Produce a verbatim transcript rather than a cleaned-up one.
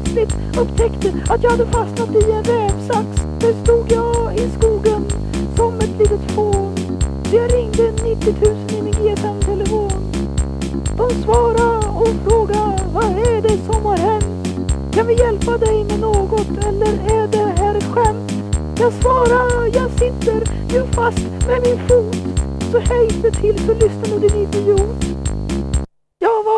plötsligt upptäckte att jag hade fastnat i en rävsax. Där stod jag i skogen som ett litet fån. Så jag ringde nittio tusen i min G fem-telefon. De svarade och frågade, vad är det som har hänt? Kan vi hjälpa dig med något eller är det här ett skämt? Jag svarar, jag sitter ju fast med min fot. Så hejs det till så lyssna nu din idiot.